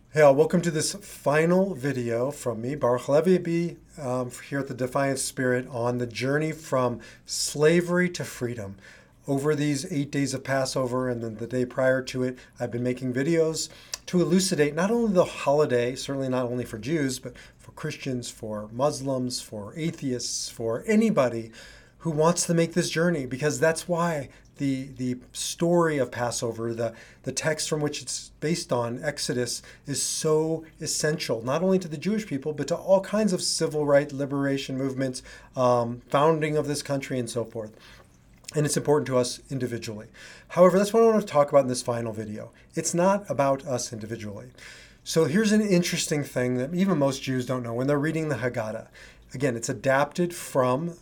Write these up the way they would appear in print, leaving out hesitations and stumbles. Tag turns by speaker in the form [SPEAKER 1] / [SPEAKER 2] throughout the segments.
[SPEAKER 1] Hey, all, welcome to this final video from me, Baruch Levy, here at the Defiant Spirit on the journey from slavery to freedom. Over these 8 days of Passover and then the day prior to it, I've been making videos to elucidate not only the holiday, certainly not only for Jews, but for Christians, for Muslims, for atheists, for anybody who wants to make this journey, because that's why the story of Passover, the text from which it's based on, Exodus, is so essential, not only to the Jewish people, but to all kinds of civil rights liberation movements, founding of this country, and so forth. And it's important to us individually. However, that's what I want to talk about in this final video. It's not about us individually. So here's an interesting thing that even most Jews don't know when they're reading the Haggadah. Again, it's adapted from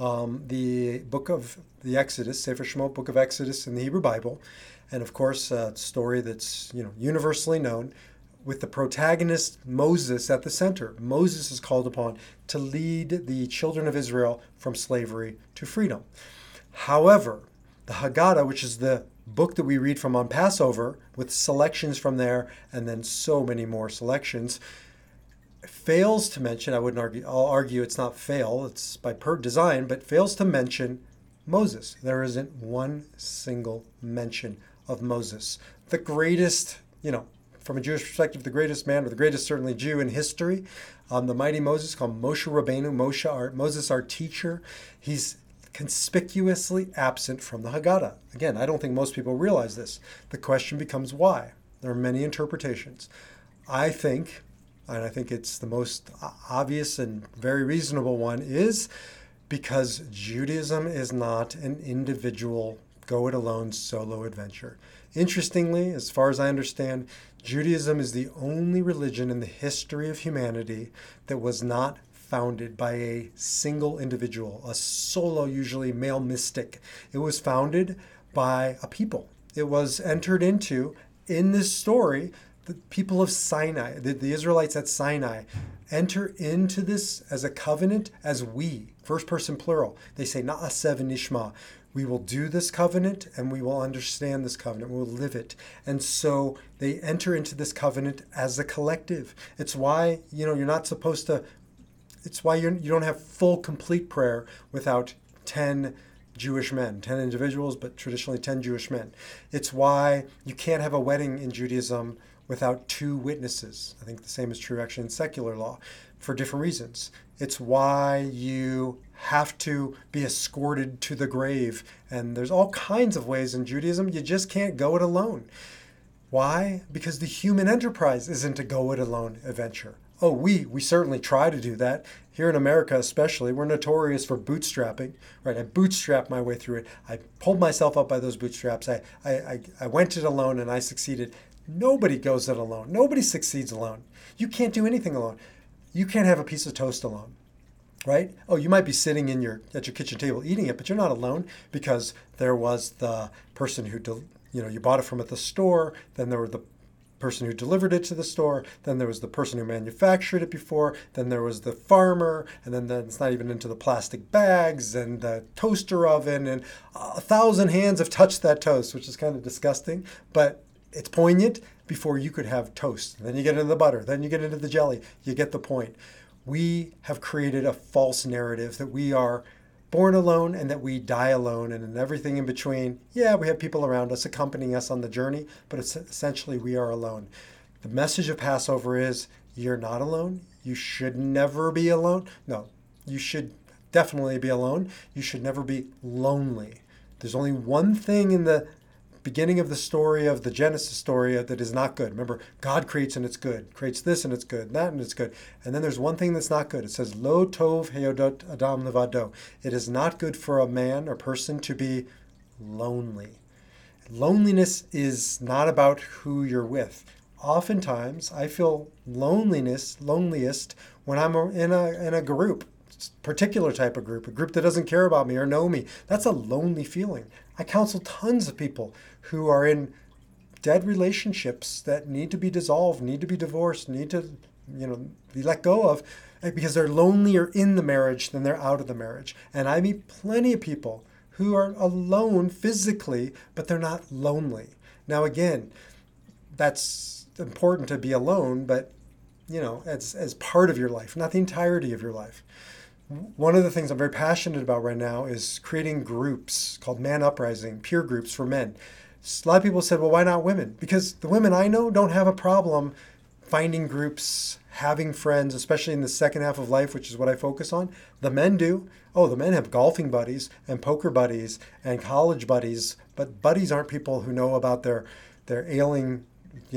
[SPEAKER 1] the book of the Exodus, Sefer Shemot, book of Exodus in the Hebrew Bible, and of course, a story that's universally known, with the protagonist Moses at the center. Moses is called upon to lead the children of Israel from slavery to freedom. However, the Haggadah, which is the book that we read from on Passover, with selections from there and then so many more selections, fails to mention, I'll argue it's not fail, it's by design, but fails to mention Moses. There isn't one single mention of Moses. The greatest, from a Jewish perspective, the greatest man, or the greatest certainly Jew in history, the mighty Moses, called Moshe Rabbeinu, Moses our teacher. He's conspicuously absent from the Haggadah. Again, I don't think most people realize this. The question becomes why. There are many interpretations. I think, and I think it's the most obvious and very reasonable one, is because Judaism is not an individual, go it alone solo adventure. Interestingly, as far as I understand, Judaism is the only religion in the history of humanity that was not founded by a single individual, a solo, usually male mystic. It was founded by a people. It was entered into, in this story, the people of Sinai, the Israelites at Sinai, enter into this as a covenant as we, first person plural. They say, Na'aseh v'nishma. We will do this covenant and we will understand this covenant. We'll live it. And so they enter into this covenant as a collective. It's why, you're not supposed to, it's why you don't have full, complete prayer without 10 Jewish men, 10 individuals, but traditionally 10 Jewish men. It's why you can't have a wedding in Judaism without two witnesses. I think the same is true actually in secular law for different reasons. It's why you have to be escorted to the grave. And there's all kinds of ways in Judaism you just can't go it alone. Why? Because the human enterprise isn't a go it alone adventure. Oh, we certainly try to do that. Here in America especially, we're notorious for bootstrapping, right? I bootstrapped my way through it. I pulled myself up by those bootstraps. I went it alone and I succeeded. Nobody goes it alone. Nobody succeeds alone. You can't do anything alone. You can't have a piece of toast alone, right? Oh, you might be sitting at your kitchen table eating it, but you're not alone, because there was the person who, you bought it from at the store. Then there were the person who delivered it to the store. Then there was the person who manufactured it before. Then there was the farmer. And then it's not even into the plastic bags and the toaster oven. And 1,000 hands have touched that toast, which is kind of disgusting. But it's poignant. Before you could have toast. Then you get into the butter. Then you get into the jelly. You get the point. We have created a false narrative that we are born alone and that we die alone, and in everything in between, yeah, we have people around us accompanying us on the journey, but it's essentially we are alone. The message of Passover is you're not alone. You should never be alone. No, you should definitely be alone. You should never be lonely. There's only one thing in the beginning of the story, of the Genesis story, that is not good. Remember, God creates and it's good, creates this and it's good, that and it's good. And then there's one thing that's not good. It says, Lo tov heyodot adam levado. It is not good for a man or person to be lonely. Loneliness is not about who you're with. Oftentimes, I feel loneliest when I'm in a group, particular type of group, a group that doesn't care about me or know me. That's a lonely feeling. I counsel tons of people who are in dead relationships that need to be dissolved, need to be divorced, need to, be let go of, because they're lonelier in the marriage than they're out of the marriage. And I meet plenty of people who are alone physically, but they're not lonely. Now, again, that's important to be alone, but as part of your life, not the entirety of your life. One of the things I'm very passionate about right now is creating groups called Man Uprising, peer groups for men. A lot of people said, well, why not women? Because the women I know don't have a problem finding groups, having friends, especially in the second half of life, which is what I focus on. The men do. Oh, the men have golfing buddies and poker buddies and college buddies, but buddies aren't people who know about their ailing,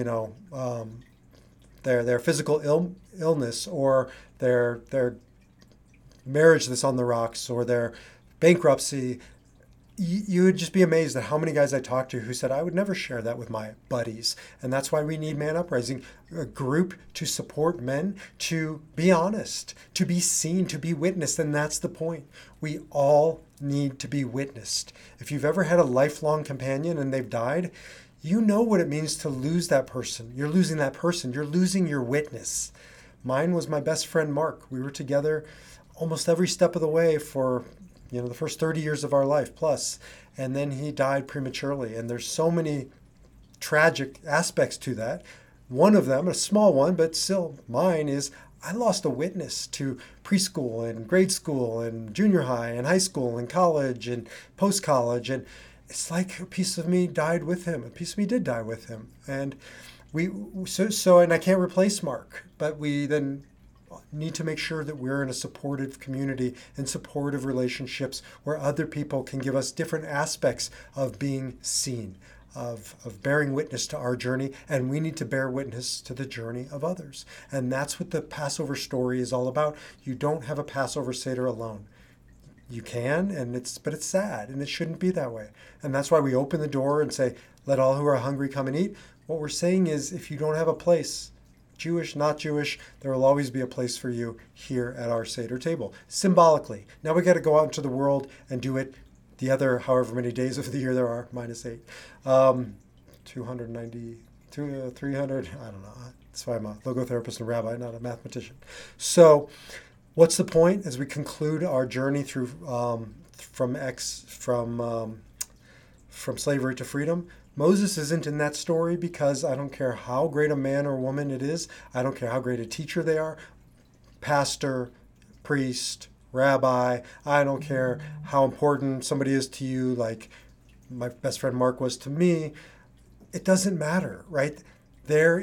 [SPEAKER 1] their physical illness, or their marriage that's on the rocks, or their bankruptcy. You would just be amazed at how many guys I talked to who said, I would never share that with my buddies. And that's why we need Man Uprising, a group to support men, to be honest, to be seen, to be witnessed. And that's the point. We all need to be witnessed. If you've ever had a lifelong companion and they've died, you know what it means to lose that person. You're losing that person. You're losing your witness. Mine was my best friend, Mark. We were together almost every step of the way for the first 30 years of our life plus, and then he died prematurely. And there's so many tragic aspects to that. One of them, a small one, but still mine, is I lost a witness to preschool and grade school and junior high and high school and college and post-college. And it's like a piece of me died with him. A piece of me did die with him. And and I can't replace Mark, but we then need to make sure that we're in a supportive community and supportive relationships where other people can give us different aspects of being seen, of bearing witness to our journey, and we need to bear witness to the journey of others. And that's what the Passover story is all about. You don't have a Passover Seder alone. You can, but it's sad, and it shouldn't be that way. And that's why we open the door and say, let all who are hungry come and eat. What we're saying is, if you don't have a place, Jewish, not Jewish, there will always be a place for you here at our Seder table, symbolically. Now we got to go out into the world and do it the other however many days of the year there are, -8. 290, 300, I don't know. That's why I'm a logotherapist and rabbi, not a mathematician. So what's the point as we conclude our journey through from slavery to freedom? Moses isn't in that story because I don't care how great a man or woman it is. I don't care how great a teacher they are, pastor, priest, rabbi. I don't care how important somebody is to you, like my best friend Mark was to me. It doesn't matter, right? There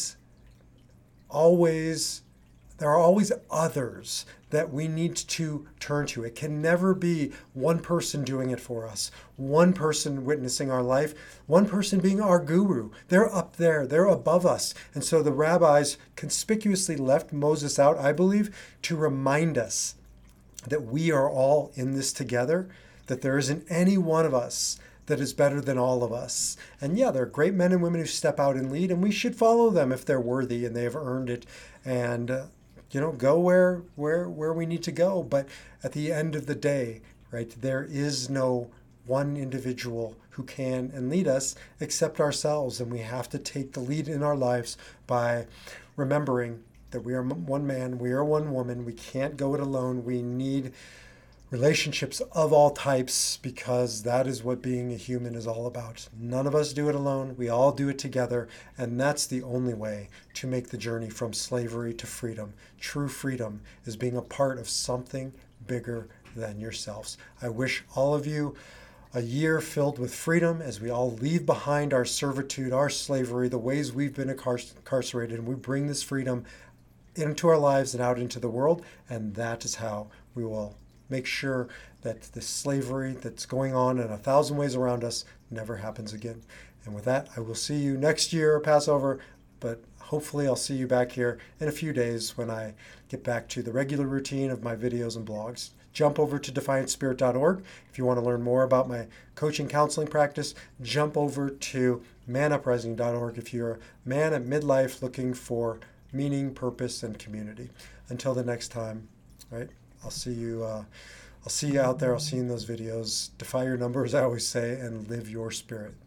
[SPEAKER 1] are always others that we need to turn to. It can never be one person doing it for us, one person witnessing our life, one person being our guru. They're up there, they're above us. And so the rabbis conspicuously left Moses out, I believe, to remind us that we are all in this together, that there isn't any one of us that is better than all of us. And yeah, there are great men and women who step out and lead, and we should follow them if they're worthy and they have earned it. And go where we need to go. But at the end of the day, right, there is no one individual who can and lead us except ourselves. And we have to take the lead in our lives by remembering that we are one man, we are one woman. We can't go it alone. We need relationships of all types, because that is what being a human is all about. None of us do it alone. We all do it together. And that's the only way to make the journey from slavery to freedom. True freedom is being a part of something bigger than yourselves. I wish all of you a year filled with freedom as we all leave behind our servitude, our slavery, the ways we've been incarcerated, and we bring this freedom into our lives and out into the world. And that is how we will make sure that the slavery that's going on in 1,000 ways around us never happens again. And with that, I will see you next year, Passover, but hopefully I'll see you back here in a few days when I get back to the regular routine of my videos and blogs. Jump over to defiantspirit.org. If you want to learn more about my coaching counseling practice, jump over to manuprising.org if you're a man at midlife looking for meaning, purpose, and community. Until the next time, right? I'll see you out there. I'll see you in those videos. Defy your number, as I always say, and live your spirit.